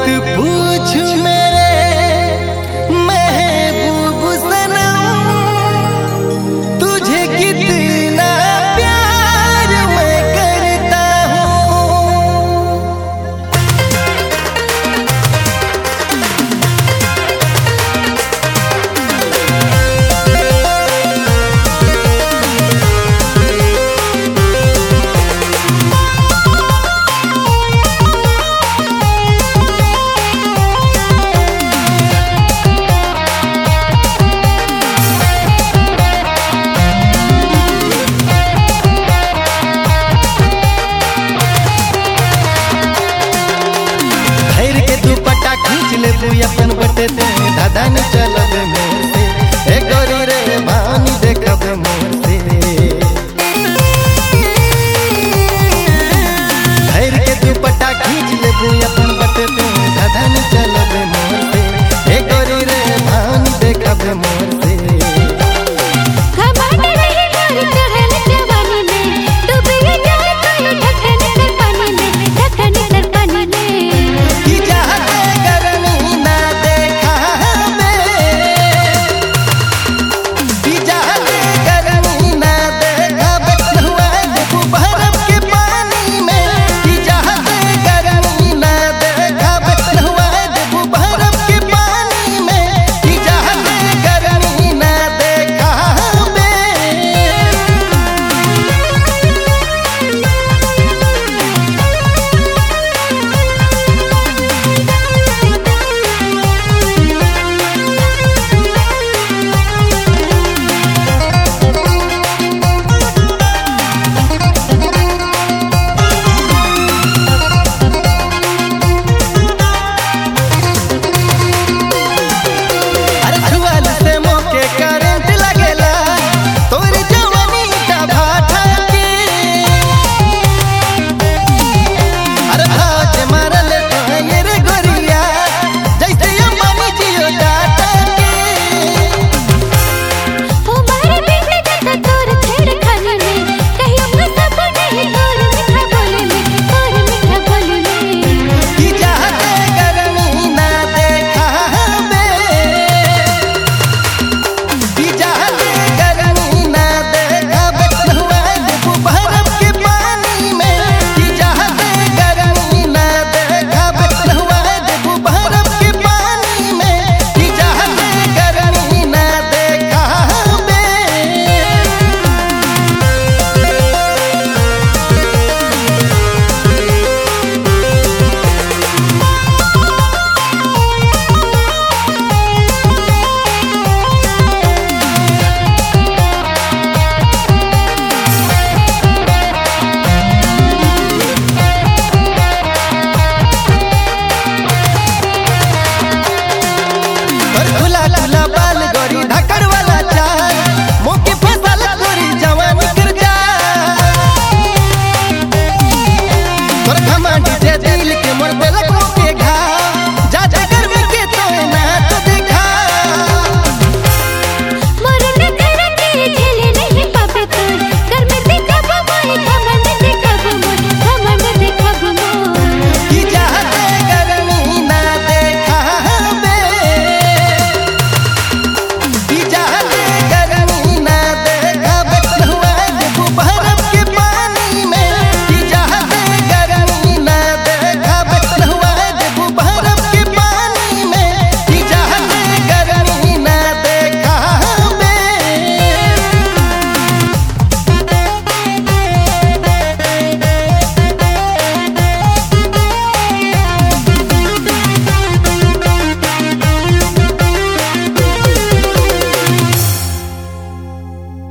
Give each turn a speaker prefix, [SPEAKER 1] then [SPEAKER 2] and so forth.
[SPEAKER 1] पूछ मेरे महबूब सनम, तुझे कितना प्यार मैं करता हूँ। खींच ले तू अपन बटे ते दादा ने चलब मोर से, ए गोरी रे भानी देखब मोर से। धैर के दुपट्टा खींच ले तू अपन बटे ते दादा ने चलब मोर से, ए गोरी रे भानी देखब मोर से। दिल के मोर